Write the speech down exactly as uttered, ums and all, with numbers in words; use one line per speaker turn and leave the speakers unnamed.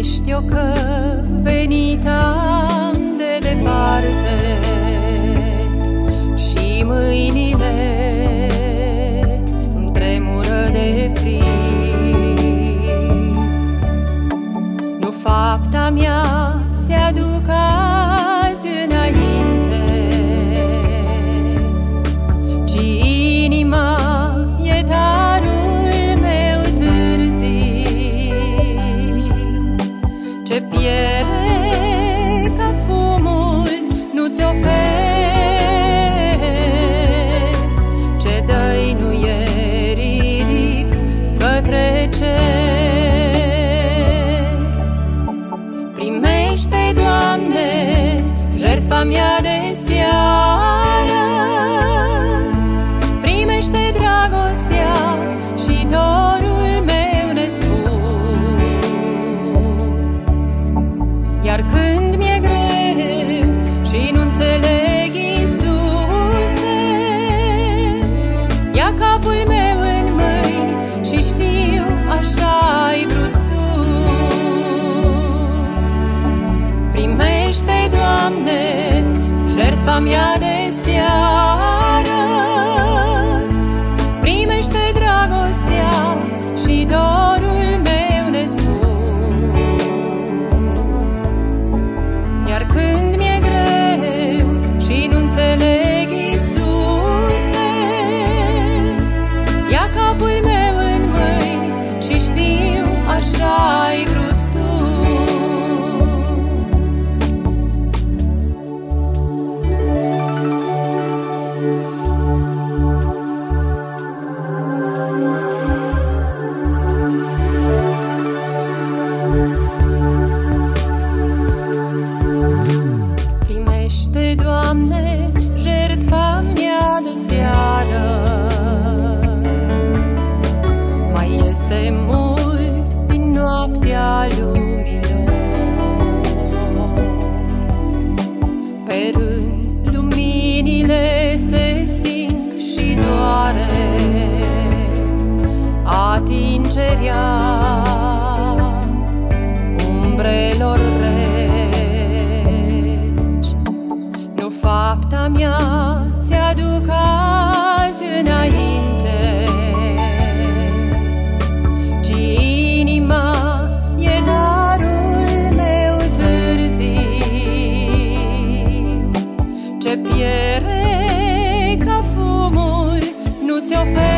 Știu că venit am de departe și mâinile îmi tremură de frig. Nu fapta mea ți-aduc azi înainte, ci inima e darul meu târziu, ce piere ca fumul nu ți ofer, ce dă-i nu e ridic către cer. Primește, Doamne, jertfa mea de seară, primește dragostea și dorul meu nespus. Iar când mi-e greu și nu înțeleg, Iisuse, ia capul meu în mâini și știu așa-ai vrut Tu. Primește, Doamne, jertfa mea de seară, primește dragostea și dorul meu nespus. Iar când mi-e greu și nu înțeleg, Iisuse, ia capul meu în mâini și știu așa-ai vrut Tu. Primește, Doamne, jertfa mea de seară, mai este mult din noaptea lumilor. Pe rând luminile se sting și doare atingerea umbrelor reci. Nu fapta mea ți-aduc azi înainte, ci inima e darul meu târziu, ce piere ca fumul nu ți ofer,